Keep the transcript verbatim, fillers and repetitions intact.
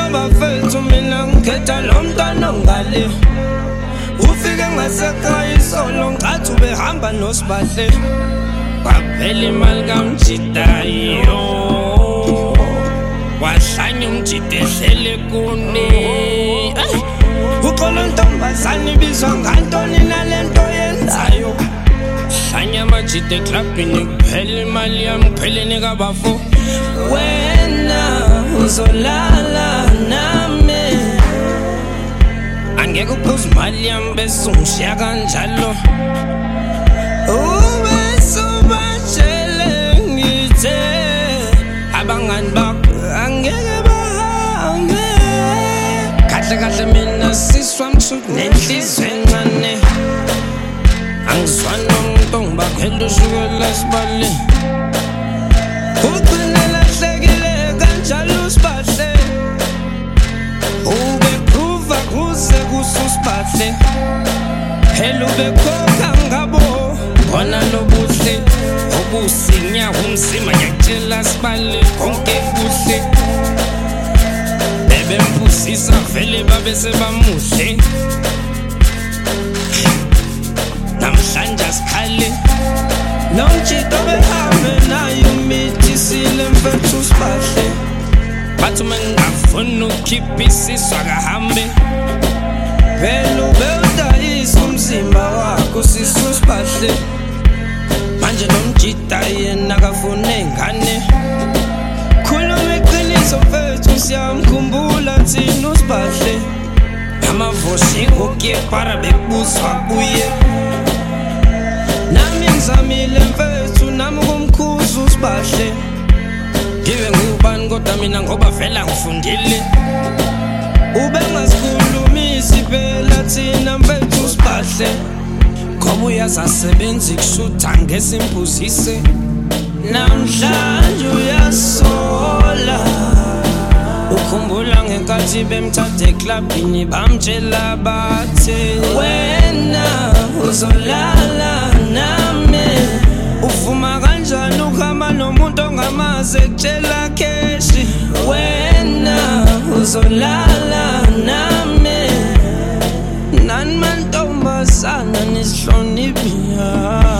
bafethu mina ngikhetha lo mntwana ongale ufike ngasekhaya isolo ngathi ubehamba noSibahle kwaphela imali kaMjitayo wahlanya umjida ehlele kuni uxolo ntombazane ibizwa ngantoni nalento yenzayo hlanya amajida eklabhini kuphela imali yami kupheleni kabafo wena uzolala nami angeke uphuze imali yami bese ungishiya kanjalo ubese ubatshele ngithe abangani bakho angeke bahambe kahle kahle mina siswa mthuku nenhliziyo encane angizwani nomuntu ongibakhela ushukela Sibahle ugcine lahlekile kanjalo uSibahle ubeprova kuze kusuSibahle phela ubekhokha ngabo bona lobuhle obusinya umzima yakutshela Sibahle konke kuhle bebempusisa vele babe sebamuhle namhlanje asikhale nomjida behambe naye umithisile mfethu uSibahle bathi mengafuna ukukhipha isiswa kahambe phela ubewudayisa umzimba wakho sisi uSibahle manje nomjida yena akafuna ingane khuluma iqiniso mfethu siyamkhumbula thina uSibahle amavoshi ukuyepara bekubuzwa kuye nami ngizamile mfethu nami kumkhuza uSibahle ngibe ngubani kodwa mina ngoba vela ngifundile ube ngasikhulumisi phela thina mfethu uSibahle ngoba uyazasebenza ikushutha ngesimpuzise namhlanje uyasola ukhumbula ngenkathi bemthatha eklabhini bamtshela bathe wena uzolala nami ufuma kanjani ukuhamba nomuntu ongamazi ekutshela keshi wena uzolala nami nani mantombazana nisihloniphi